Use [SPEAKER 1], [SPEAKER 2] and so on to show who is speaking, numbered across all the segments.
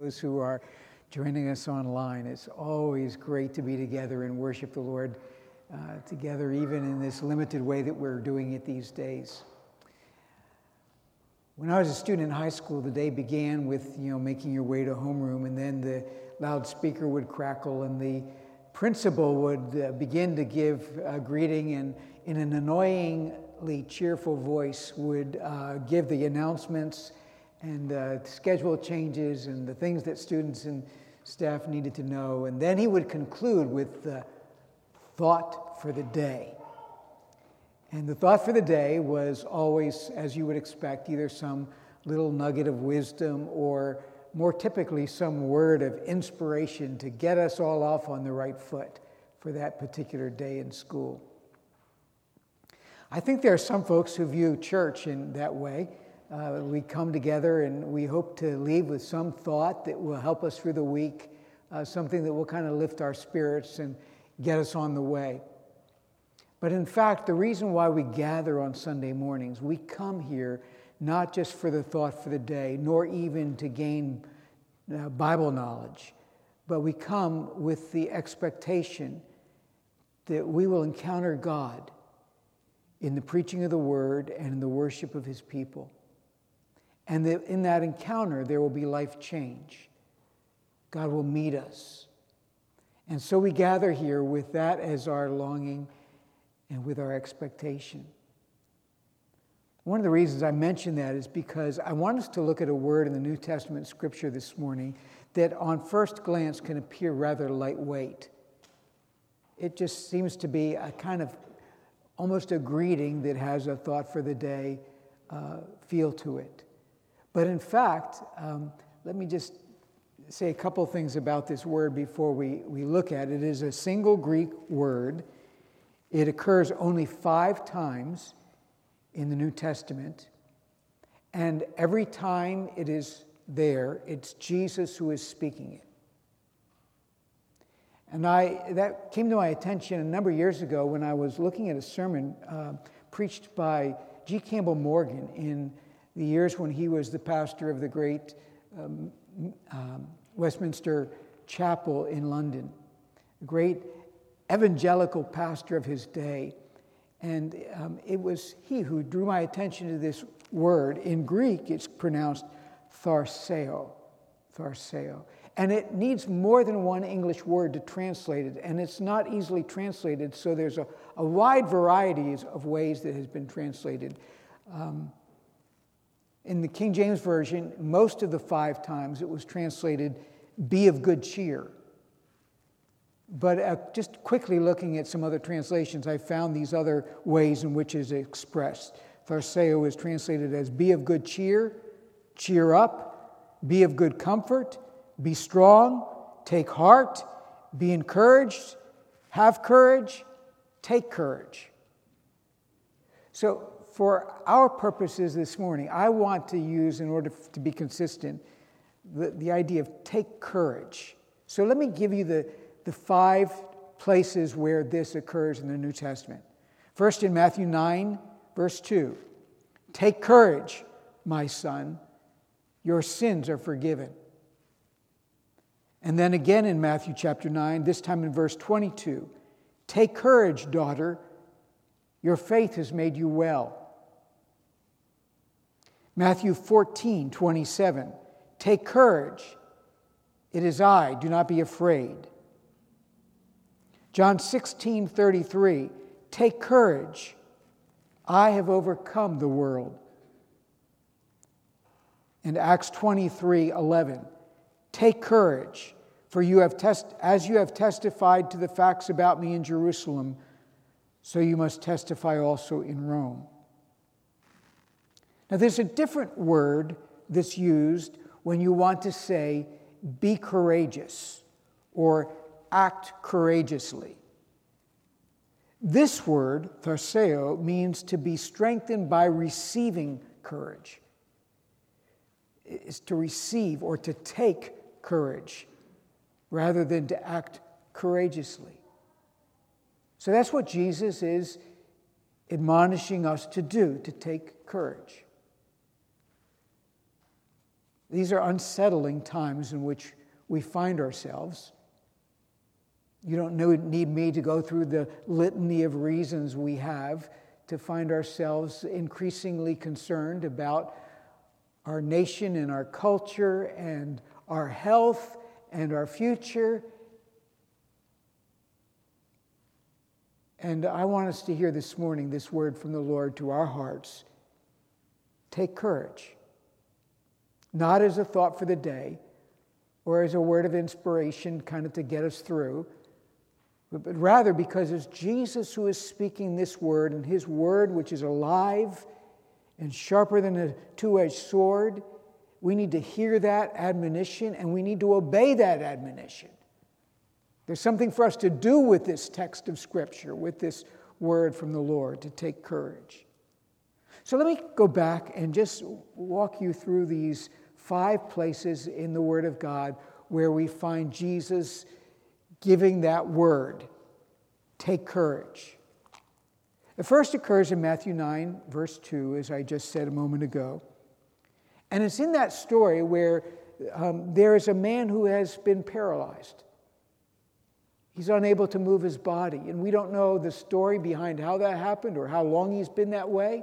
[SPEAKER 1] Those who are joining us online. It's always great to be together and worship the Lord together, even in this limited way that we're doing it these days. When I was a student in high school, the day began with, making your way to homeroom, and then the loudspeaker would crackle and the principal would begin to give a greeting, and in an annoyingly cheerful voice would give the announcements and schedule changes and the things that students and staff needed to know. And then he would conclude with the thought for the day. And the thought for the day was always, as you would expect, either some little nugget of wisdom or more typically some word of inspiration to get us all off on the right foot for that particular day in school. I think there are some folks who view church in that way. We come together and we hope to leave with some thought that will help us through the week, something that will kind of lift our spirits and get us on the way. But in fact, the reason why we gather on Sunday mornings, we come here not just for the thought for the day, nor even to gain Bible knowledge, but we come with the expectation that we will encounter God in the preaching of the Word and in the worship of His people. And that in that encounter, there will be life change. God will meet us. And so we gather here with that as our longing and with our expectation. One of the reasons I mention that is because I want us to look at a word in the New Testament scripture this morning that on first glance can appear rather lightweight. It just seems to be a kind of almost a greeting that has a thought for the day feel to it. But in fact, let me just say a couple things about this word before we look at it. It is a single Greek word. It occurs only 5 times in the New Testament. And every time it is there, it's Jesus who is speaking it. And that came to my attention a number of years ago when I was looking at a sermon preached by G. Campbell Morgan in the years when he was the pastor of the great Westminster Chapel in London, a great evangelical pastor of his day. And it was he who drew my attention to this word. In Greek, it's pronounced tharseo. And it needs more than one English word to translate it, and it's not easily translated, so there's a wide variety of ways that it has been translated. In the King James Version, most of the 5 times it was translated, "be of good cheer." But just quickly looking at some other translations, I found these other ways in which it is expressed. Tharseo is translated as "be of good cheer," "cheer up," "be of good comfort," "be strong," "take heart," "be encouraged," "have courage," "take courage." So for our purposes this morning, I want to use, in order to be consistent, the idea of take courage. So let me give you the 5 places where this occurs in the New Testament. First, in Matthew 9, verse 2, "Take courage, my son, your sins are forgiven." And then again in Matthew chapter 9, this time in verse 22, "Take courage, daughter, your faith has made you well." Matthew 14:27, "Take courage, it is I, do not be afraid." John 16:33, "Take courage, I have overcome the world." And Acts 23:11, "Take courage, for as you have testified to the facts about me in Jerusalem, so you must testify also in Rome." Now there's a different word that's used when you want to say, "be courageous," or "act courageously." This word, tharseo, means to be strengthened by receiving courage. It's to receive or to take courage rather than to act courageously. So that's what Jesus is admonishing us to do, to take courage. These are unsettling times in which we find ourselves. You don't need me to go through the litany of reasons we have to find ourselves increasingly concerned about our nation and our culture and our health and our future. And I want us to hear this morning this word from the Lord to our hearts. Take courage. Not as a thought for the day or as a word of inspiration kind of to get us through, but rather because it's Jesus who is speaking this word, and his word, which is alive and sharper than a two-edged sword, we need to hear that admonition and we need to obey that admonition. There's something for us to do with this text of Scripture, with this word from the Lord, to take courage. So let me go back and just walk you through these 5 places in the Word of God where we find Jesus giving that word, take courage. The first occurs in Matthew 9, verse 2, as I just said a moment ago. And it's in that story where there is a man who has been paralyzed. He's unable to move his body, and we don't know the story behind how that happened or how long he's been that way.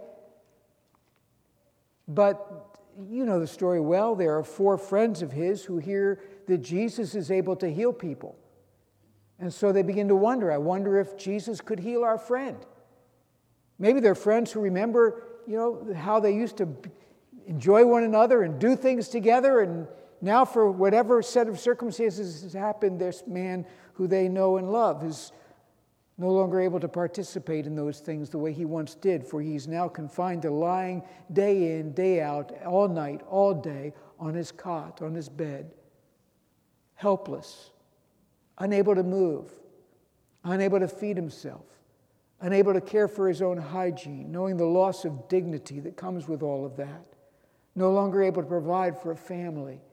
[SPEAKER 1] But you know the story well. There are 4 friends of his who hear that Jesus is able to heal people. And so they begin to wonder, I wonder if Jesus could heal our friend. Maybe they're friends who remember, how they used to enjoy one another and do things together, and now for whatever set of circumstances has happened, this man who they know and love is no longer able to participate in those things the way he once did, for he's now confined to lying day in, day out, all night, all day, on his cot, on his bed, helpless, unable to move, unable to feed himself, unable to care for his own hygiene, knowing the loss of dignity that comes with all of that, no longer able to provide for a family,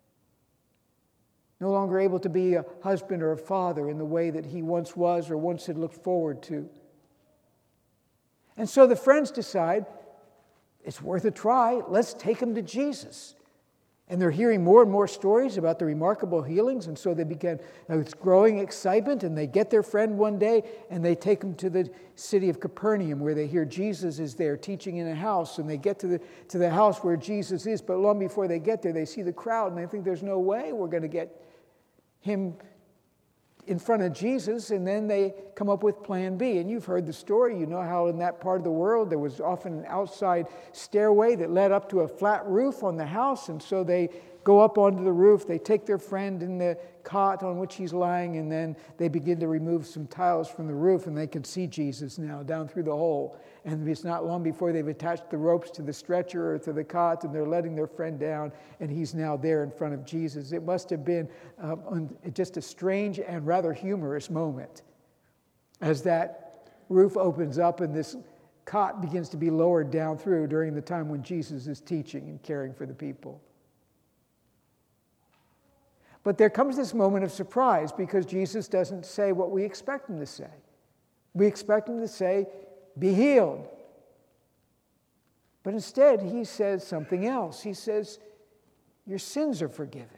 [SPEAKER 1] no longer able to be a husband or a father in the way that he once was or once had looked forward to. And so the friends decide, it's worth a try, let's take him to Jesus. And they're hearing more and more stories about the remarkable healings, and so they begin, it's growing excitement, and they get their friend one day, and they take him to the city of Capernaum, where they hear Jesus is there teaching in a house, and they get to the house where Jesus is, but long before they get there, they see the crowd, and they think there's no way we're going to get him in front of Jesus, and then they come up with plan B. And you've heard the story. You know how in that part of the world there was often an outside stairway that led up to a flat roof on the house, and so they go up onto the roof, they take their friend in the cot on which he's lying, and then they begin to remove some tiles from the roof, and they can see Jesus now down through the hole. And it's not long before they've attached the ropes to the stretcher or to the cot, and they're letting their friend down, and he's now there in front of Jesus. It must have been just a strange and rather humorous moment as that roof opens up and this cot begins to be lowered down through during the time when Jesus is teaching and caring for the people. But there comes this moment of surprise because Jesus doesn't say what we expect him to say. We expect him to say, be healed. But instead, he says something else. He says, your sins are forgiven.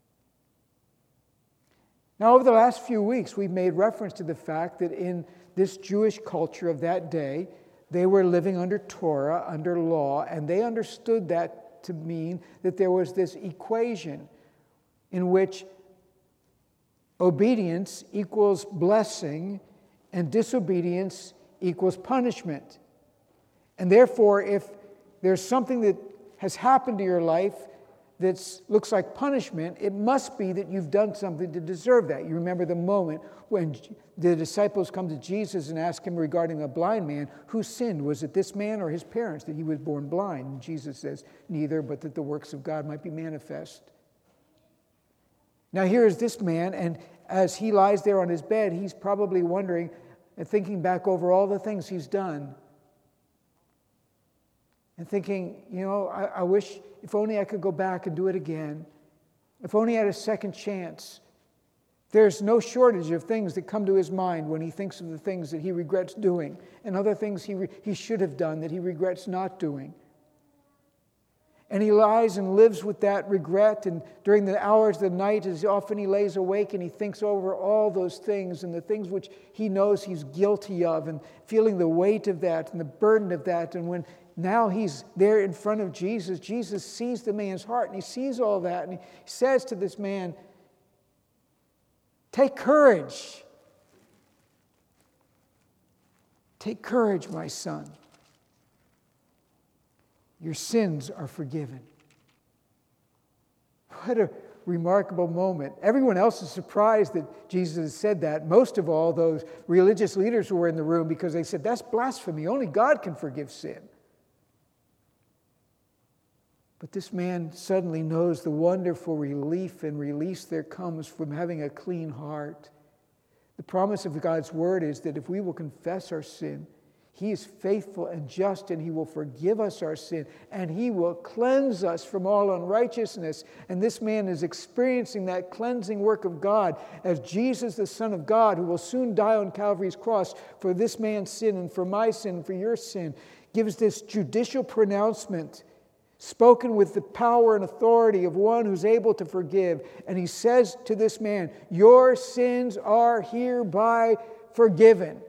[SPEAKER 1] Now, over the last few weeks, we've made reference to the fact that in this Jewish culture of that day, they were living under Torah, under law, and they understood that to mean that there was this equation in which obedience equals blessing and disobedience equals punishment. And therefore, if there's something that has happened to your life that looks like punishment, it must be that you've done something to deserve that. You remember the moment when the disciples come to Jesus and ask him regarding a blind man, who sinned? Was it this man or his parents that he was born blind? And Jesus says, neither, but that the works of God might be manifest. Now here is this man, and as he lies there on his bed, he's probably wondering and thinking back over all the things he's done. And thinking, I wish if only I could go back and do it again. If only I had a second chance. There's no shortage of things that come to his mind when he thinks of the things that he regrets doing and other things he should have done that he regrets not doing. And he lies and lives with that regret. And during the hours of the night, as often he lays awake and he thinks over all those things and the things which he knows he's guilty of, and feeling the weight of that and the burden of that. And when now he's there in front of Jesus, Jesus sees the man's heart and he sees all that. And he says to this man, "Take courage. Take courage, my son. Your sins are forgiven." What a remarkable moment. Everyone else is surprised that Jesus said that. Most of all, those religious leaders who were in the room, because they said, "That's blasphemy. Only God can forgive sin." But this man suddenly knows the wonderful relief and release there comes from having a clean heart. The promise of God's word is that if we will confess our sin, He is faithful and just, and He will forgive us our sin, and He will cleanse us from all unrighteousness. And this man is experiencing that cleansing work of God as Jesus, the Son of God, who will soon die on Calvary's cross for this man's sin and for my sin and for your sin, gives this judicial pronouncement spoken with the power and authority of one who's able to forgive. And He says to this man, "Your sins are hereby forgiven."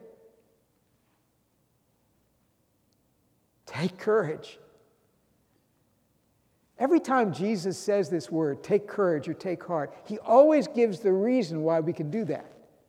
[SPEAKER 1] Take courage. Every time Jesus says this word, take courage or take heart, He always gives the reason why we can do that.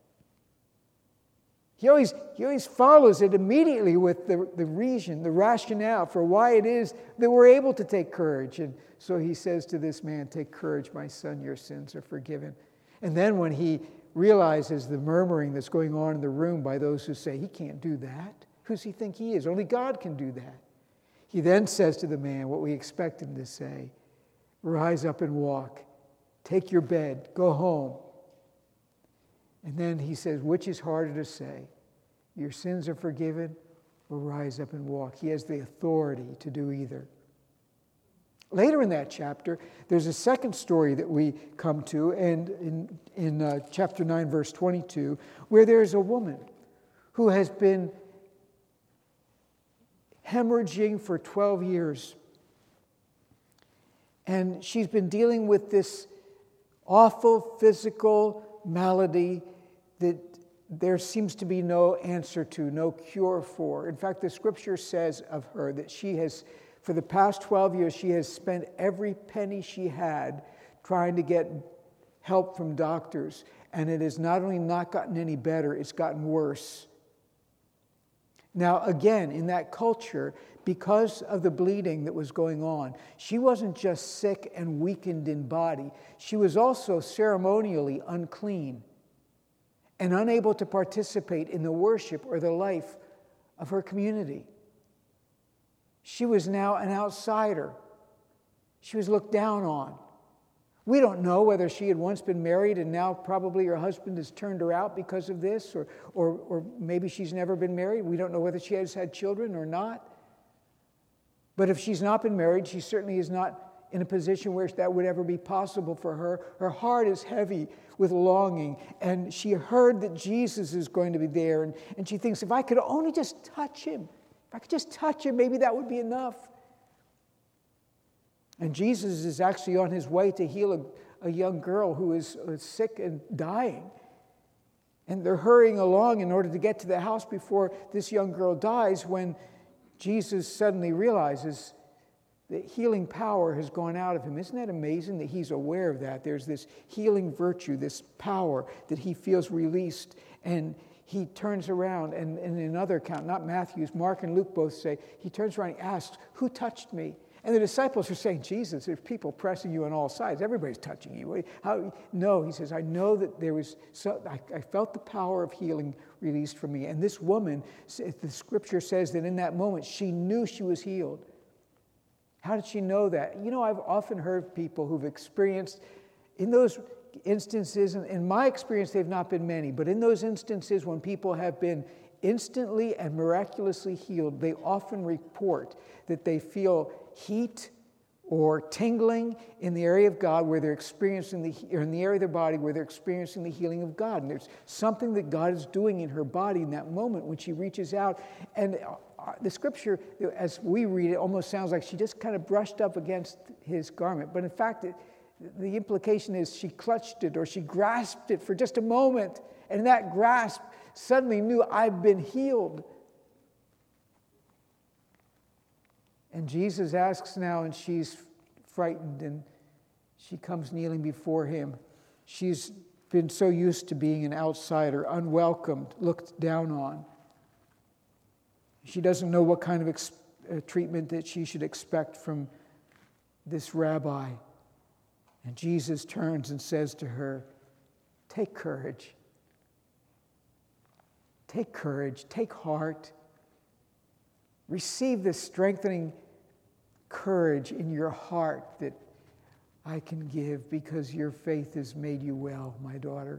[SPEAKER 1] He always follows it immediately with the reason, the rationale for why it is that we're able to take courage. And so He says to this man, "Take courage, my son, your sins are forgiven." And then when he realizes the murmuring that's going on in the room by those who say, "He can't do that. Who does he think he is? Only God can do that." He then says to the man what we expect him to say: "Rise up and walk. Take your bed. Go home." And then He says, which is harder to say? Your sins are forgiven, or rise up and walk? He has the authority to do either. Later in that chapter, there's a second story that we come to, and in chapter 9, verse 22, where there's a woman who has been hemorrhaging for 12 years. And she's been dealing with this awful physical malady that there seems to be no answer to, no cure for. In fact, the scripture says of her that she has, for the past 12 years, she has spent every penny she had trying to get help from doctors. And it has not only not gotten any better, it's gotten worse. Now, again, in that culture, because of the bleeding that was going on, she wasn't just sick and weakened in body. She was also ceremonially unclean and unable to participate in the worship or the life of her community. She was now an outsider. She was looked down on. We don't know whether she had once been married and now probably her husband has turned her out because of this, or maybe she's never been married. We don't know whether she has had children or not. But if she's not been married, she certainly is not in a position where that would ever be possible for her. Her heart is heavy with longing, and she heard that Jesus is going to be there, and she thinks, if I could only just touch Him, if I could just touch Him, maybe that would be enough. And Jesus is actually on His way to heal a young girl who is sick and dying. And they're hurrying along in order to get to the house before this young girl dies, when Jesus suddenly realizes that healing power has gone out of Him. Isn't that amazing that He's aware of that? There's this healing virtue, this power that He feels released, and He turns around, and in another account, not Matthew's, Mark and Luke both say, He turns around and asks, "Who touched me?" And the disciples are saying, "Jesus, there's people pressing you on all sides. Everybody's touching you." No, He says, "I know that there was, I felt the power of healing released from me." And this woman, the scripture says that in that moment, she knew she was healed. How did she know that? You know, I've often heard people who've experienced, in those instances, and in my experience, they've not been many, but in those instances when people have been instantly and miraculously healed, they often report that they feel heat or tingling in the area of God where they're experiencing or in the area of their body where they're experiencing the healing of God. And there's something that God is doing in her body in that moment when she reaches out. And the scripture, as we read it, almost sounds like she just kind of brushed up against his garment. But in fact, the implication is she clutched it or she grasped it for just a moment. And in that grasp, suddenly knew, I've been healed. And Jesus asks now, and she's frightened, and she comes kneeling before him. She's been so used to being an outsider, unwelcomed, looked down on. She doesn't know what kind of treatment that she should expect from this rabbi. And Jesus turns and says to her, take courage. Take courage, take heart. Receive this strengthening courage in your heart that I can give, because your faith has made you well, my daughter.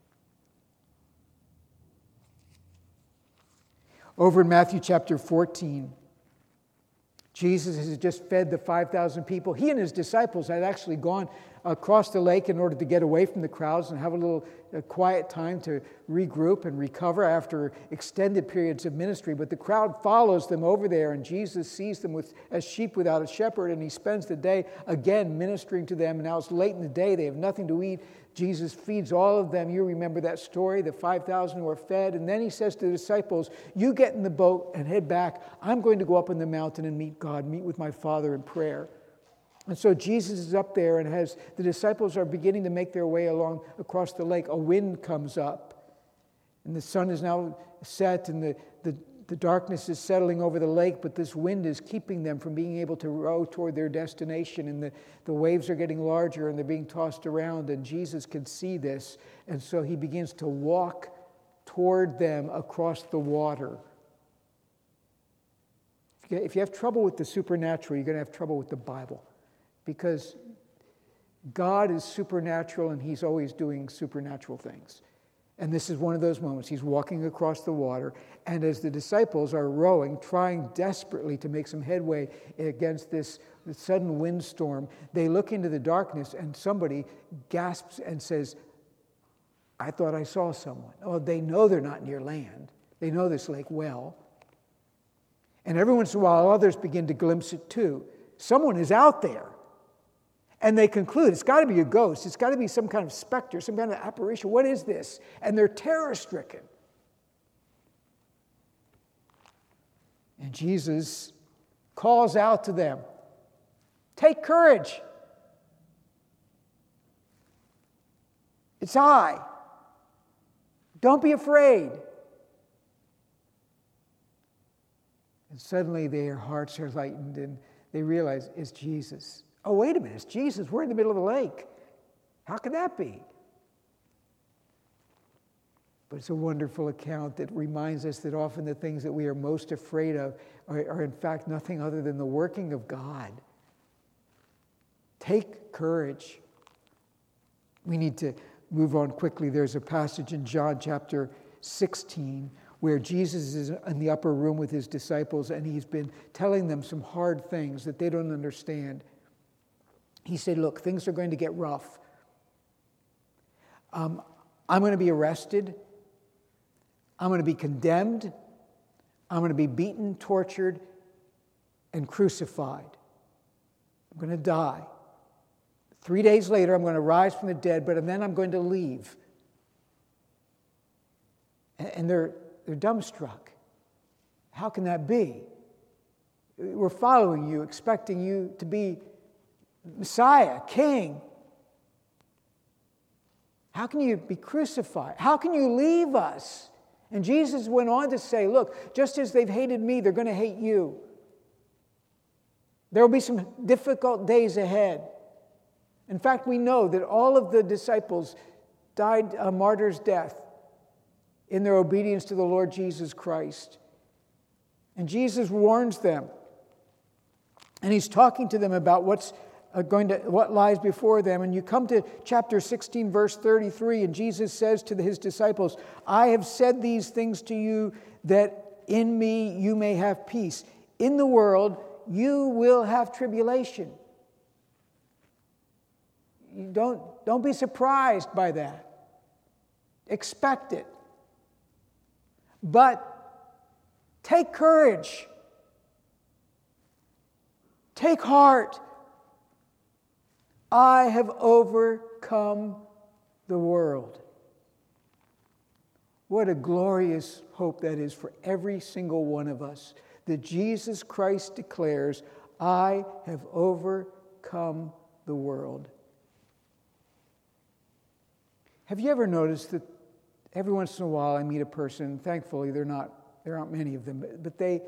[SPEAKER 1] Over in Matthew chapter 14, Jesus has just fed the 5,000 people. He and his disciples had actually gone across the lake in order to get away from the crowds and have a little quiet time to regroup and recover after extended periods of ministry. But the crowd follows them over there, and Jesus sees them as sheep without a shepherd, and he spends the day again ministering to them. And now it's late in the day. They have nothing to eat. Jesus feeds all of them. You remember that story, the 5,000 who are fed. And then he says to the disciples, you get in the boat and head back. I'm going to go up on the mountain and meet God, meet with my Father in prayer. And so Jesus is up there, and as the disciples are beginning to make their way along across the lake, a wind comes up. And the sun is now set, and the darkness is settling over the lake, but this wind is keeping them from being able to row toward their destination. And the waves are getting larger, and they're being tossed around, and Jesus can see this. And so he begins to walk toward them across the water. If you have trouble with the supernatural, you're going to have trouble with the Bible. Because God is supernatural, and he's always doing supernatural things. And this is one of those moments. He's walking across the water, and as the disciples are rowing, trying desperately to make some headway against this sudden windstorm, they look into the darkness, and somebody gasps and says, I thought I saw someone. Oh, they know they're not near land. They know this lake well. And every once in a while, others begin to glimpse it too. Someone is out there. And they conclude, it's got to be a ghost. It's got to be some kind of specter, some kind of apparition. What is this? And they're terror-stricken. And Jesus calls out to them, take courage. It's I. Don't be afraid. And suddenly their hearts are lightened, and they realize it's Jesus. Oh, wait a minute, it's Jesus. We're in the middle of the lake. How could that be? But it's a wonderful account that reminds us that often the things that we are most afraid of are in fact nothing other than the working of God. Take courage. We need to move on quickly. There's a passage in John chapter 16 where Jesus is in the upper room with his disciples, and he's been telling them some hard things that they don't understand. He said, look, things are going to get rough. I'm going to be arrested. I'm going to be condemned. I'm going to be beaten, tortured, and crucified. I'm going to die. 3 days later, I'm going to rise from the dead, but then I'm going to leave. And they're dumbstruck. How can that be? We're following you, expecting you to be Messiah, King. How can you be crucified? How can you leave us? And Jesus went on to say, look, just as they've hated me, they're going to hate you. There will be some difficult days ahead. In fact, we know that all of the disciples died a martyr's death in their obedience to the Lord Jesus Christ. And Jesus warns them. And he's talking to them about what lies before them. And you come to chapter 16, verse 33, and Jesus says to his disciples, I have said these things to you that in me you may have peace. In the world you will have tribulation. Don't be surprised by that. Expect it. But take courage. Take heart. I have overcome the world. What a glorious hope that is for every single one of us, that Jesus Christ declares, I have overcome the world. Have you ever noticed that every once in a while I meet a person, thankfully there aren't many of them, but they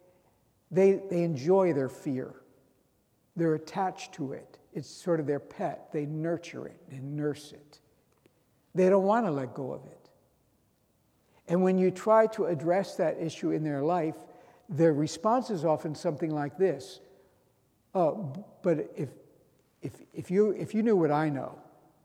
[SPEAKER 1] enjoy their fear. They're attached to it. It's sort of their pet. They nurture it and nurse it. They don't want to let go of it. And when you try to address that issue in their life, their response is often something like this. Oh, but if you knew what I know,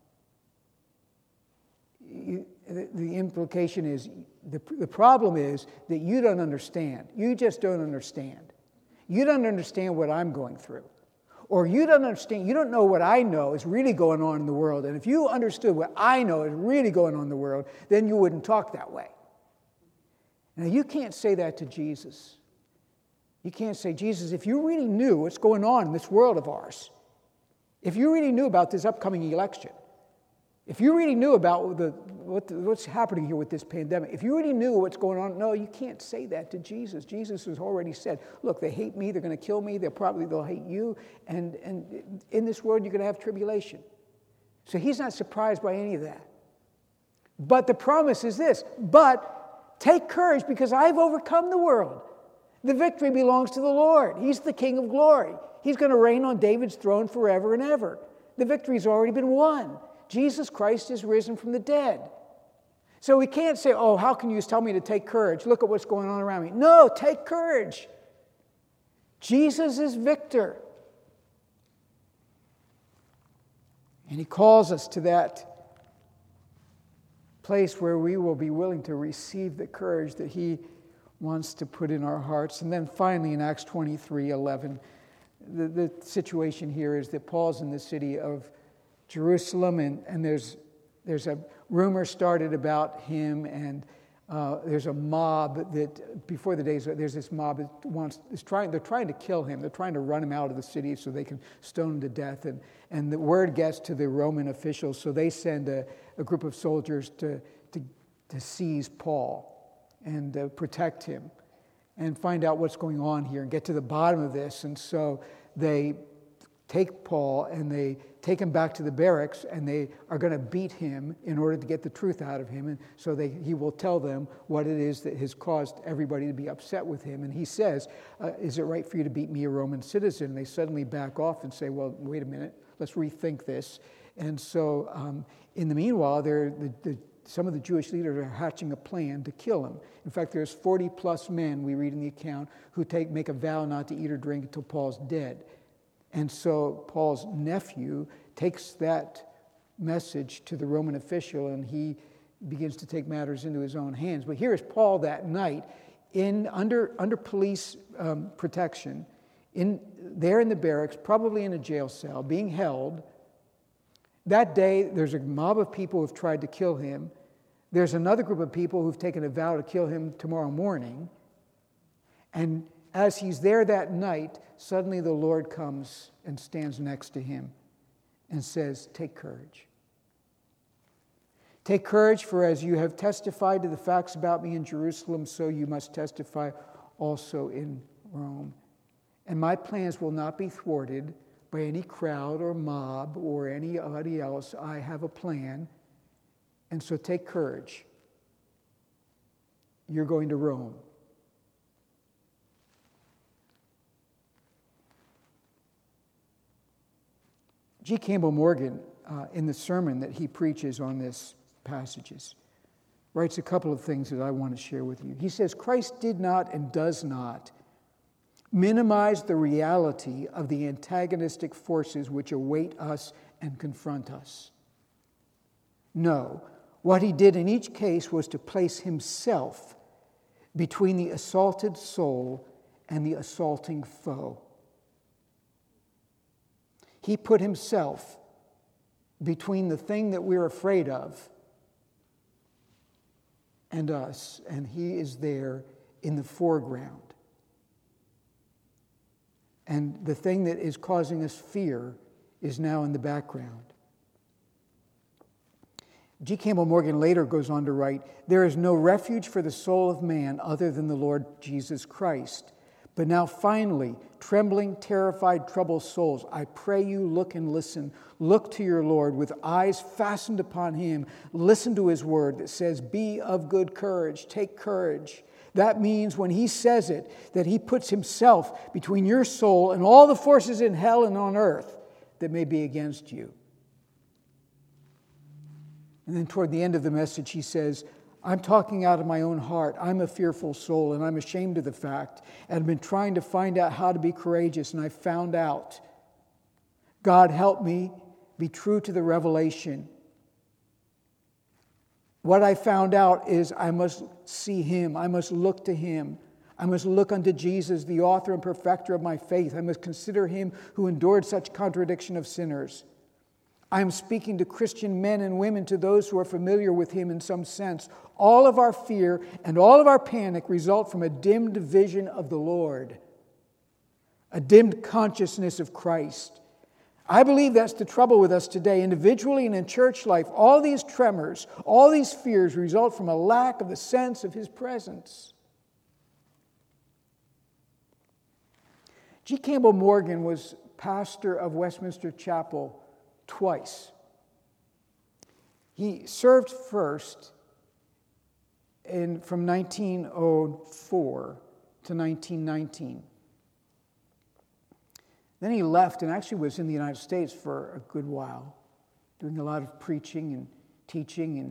[SPEAKER 1] the implication is, the problem is that you don't understand. You just don't understand. You don't understand what I'm going through. Or you don't understand, you don't know what I know is really going on in the world. And if you understood what I know is really going on in the world, then you wouldn't talk that way. Now, you can't say that to Jesus. You can't say, Jesus, if you really knew what's going on in this world of ours, if you really knew about this upcoming election, if you really knew about what's happening here with this pandemic, if you really knew what's going on, no, you can't say that to Jesus. Jesus has already said, look, they hate me, they're going to kill me, they'll hate you, and in this world you're going to have tribulation. So he's not surprised by any of that. But the promise is this, but take courage because I've overcome the world. The victory belongs to the Lord. He's the King of glory. He's going to reign on David's throne forever and ever. The victory's already been won. Jesus Christ is risen from the dead. So we can't say, oh, how can you tell me to take courage? Look at what's going on around me. No, take courage. Jesus is victor. And he calls us to that place where we will be willing to receive the courage that he wants to put in our hearts. And then finally in Acts 23:11, the situation here is that Paul's in the city of Jerusalem, and there's a rumor started about him, and there's a mob that before the days, there's this mob that they're trying to kill him. They're trying to run him out of the city so they can stone him to death. And the word gets to the Roman officials, so they send a group of soldiers to seize Paul and protect him and find out what's going on here and get to the bottom of this. And so they take Paul and they take him back to the barracks, and they are going to beat him in order to get the truth out of him. And so he will tell them what it is that has caused everybody to be upset with him. And he says, is it right for you to beat me, a Roman citizen? And they suddenly back off and say, well, wait a minute, let's rethink this. And so in the meanwhile, some of the Jewish leaders are hatching a plan to kill him. In fact, there's 40 plus men, we read in the account, who make a vow not to eat or drink until Paul's dead. And so Paul's nephew takes that message to the Roman official, and he begins to take matters into his own hands. But here is Paul that night under police protection, there in the barracks, probably in a jail cell, being held. That day, there's a mob of people who've tried to kill him. There's another group of people who've taken a vow to kill him tomorrow morning. And as he's there that night, suddenly the Lord comes and stands next to him and says, take courage. Take courage, for as you have testified to the facts about me in Jerusalem, so you must testify also in Rome. And my plans will not be thwarted by any crowd or mob or anybody else. I have a plan. And so take courage. You're going to Rome. G. Campbell Morgan, in the sermon that he preaches on this passages, writes a couple of things that I want to share with you. He says, Christ did not and does not minimize the reality of the antagonistic forces which await us and confront us. No, what he did in each case was to place himself between the assaulted soul and the assaulting foe. He put himself between the thing that we're afraid of and us, and he is there in the foreground. And the thing that is causing us fear is now in the background. G. Campbell Morgan later goes on to write, "There is no refuge for the soul of man other than the Lord Jesus Christ. But now finally, trembling, terrified, troubled souls, I pray you look and listen. Look to your Lord with eyes fastened upon him. Listen to his word that says, 'Be of good courage, take courage.' That means when he says it, that he puts himself between your soul and all the forces in hell and on earth that may be against you." And then toward the end of the message, he says, "I'm talking out of my own heart. I'm a fearful soul, and I'm ashamed of the fact. And I've been trying to find out how to be courageous, and I found out. God help me be true to the revelation. What I found out is I must see him. I must look to him. I must look unto Jesus, the author and perfecter of my faith. I must consider him who endured such contradiction of sinners. I am speaking to Christian men and women, to those who are familiar with him in some sense. All of our fear and all of our panic result from a dimmed vision of the Lord, a dimmed consciousness of Christ. I believe that's the trouble with us today, individually and in church life. All these tremors, all these fears result from a lack of the sense of his presence." G. Campbell Morgan was pastor of Westminster Chapel twice. He served first from 1904 to 1919. Then he left and actually was in the United States for a good while, doing a lot of preaching and teaching.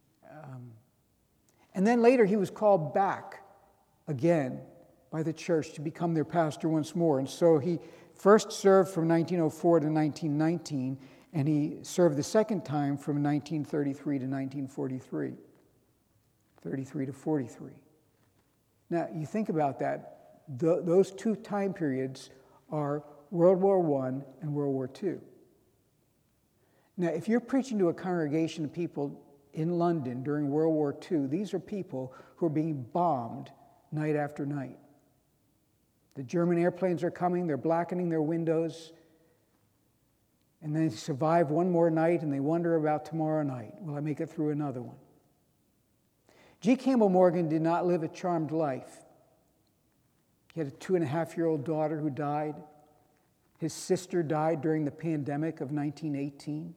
[SPEAKER 1] And then later he was called back again by the church to become their pastor once more. And so he first served from 1904 to 1919, and he served the second time from 1933 to 1943, 33 to 43. Now, you think about that. Those two time periods are World War I and World War II. Now, if you're preaching to a congregation of people in London during World War II, these are people who are being bombed night after night. The German airplanes are coming, they're blackening their windows, and then they survive one more night and they wonder about tomorrow night. Will I make it through another one? G. Campbell Morgan did not live a charmed life. He had a 2.5-year-old daughter who died. His sister died during the pandemic of 1918.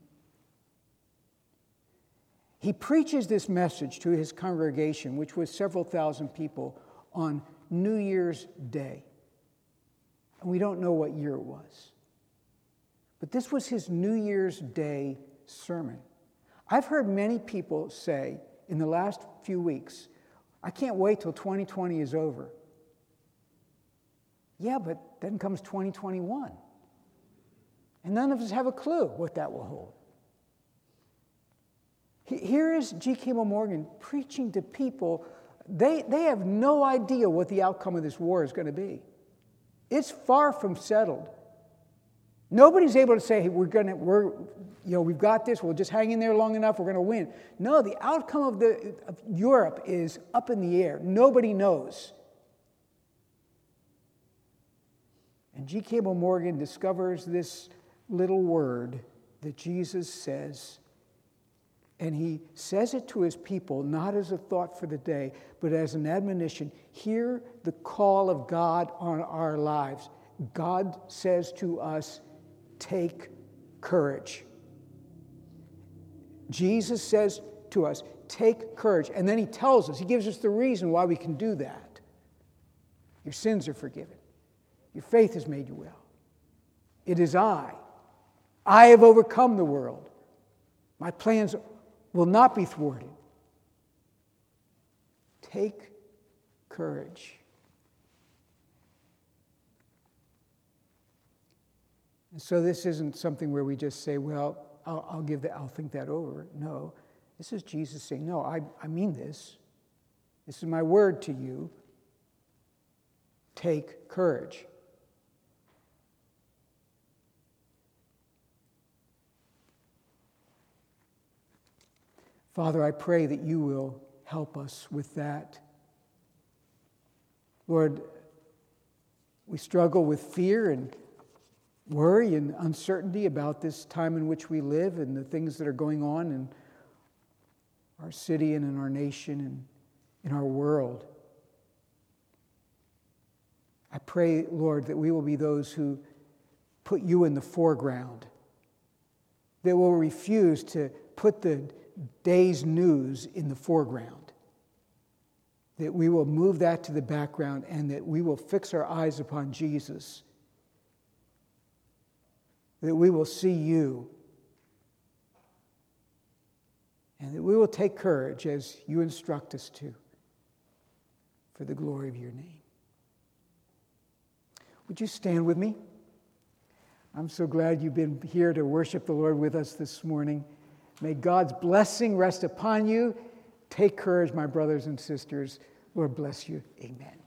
[SPEAKER 1] He preaches this message to his congregation, which was several thousand people, on New Year's Day. And we don't know what year it was. But this was his New Year's Day sermon. I've heard many people say in the last few weeks, "I can't wait till 2020 is over." Yeah, but then comes 2021. And none of us have a clue what that will hold. Here is G. Campbell Morgan preaching to people. They have no idea what the outcome of this war is going to be. It's far from settled. Nobody's able to say, hey, we've got this, we'll just hang in there long enough, we're going to win. No, the outcome of Europe is up in the air. Nobody knows. And G. Campbell Morgan discovers this little word that Jesus says, and he says it to his people, not as a thought for the day, but as an admonition. Hear the call of God on our lives. God says to us, take courage. Jesus says to us, take courage. And then he tells us, he gives us the reason why we can do that. Your sins are forgiven. Your faith has made you well. It is I. I have overcome the world. My plans will not be thwarted. Take courage. And so this isn't something where we just say, well, I'll think that over. No, this is Jesus saying, no, I mean this. This is my word to you. Take courage. Father, I pray that you will help us with that. Lord, We struggle with fear and worry and uncertainty about this time in which we live and the things that are going on in our city and in our nation and in our world. I pray, Lord, that we will be those who put you in the foreground, that will refuse to put the day's news in the foreground, that we will move that to the background, and that we will fix our eyes upon Jesus, that we will see you, and that we will take courage as you instruct us to, for the glory of your name. Would you stand with me? I'm so glad you've been here to worship the Lord with us this morning. May God's blessing rest upon you. Take courage, my brothers and sisters. Lord bless you. Amen.